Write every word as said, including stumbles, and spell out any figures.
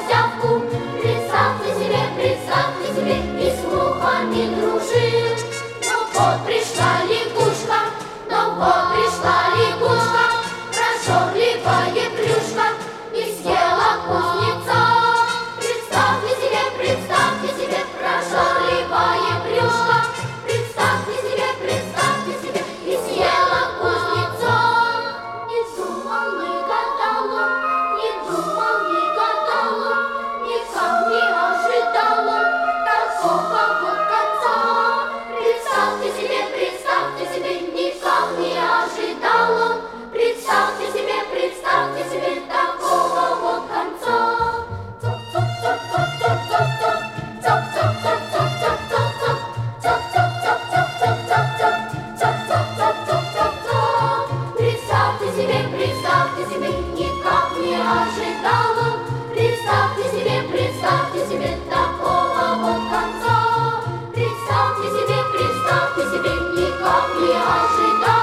козявку. Представьте себе, представьте себе, и с мухами дружил. Но вот пришла лягушка, но вот пришла лягушка, прожорливая плюшка, и съела кузнеца. Представьте себе, представьте себе, прожорливая плюшка, представьте себе, представьте себе, и съела кузнеца. Не думал, не гадал он, не думал, не гадал он, никак не ожидал он такого вот конца. Представьте себе, представьте себе, никак не ожидал он, представьте себе, представьте себе такого вот конца. Представьте себе, представьте себе, никак не ожидал он, представьте себе, представьте себе такого вот конца. Представьте себе, представьте себе, никак не ожидал.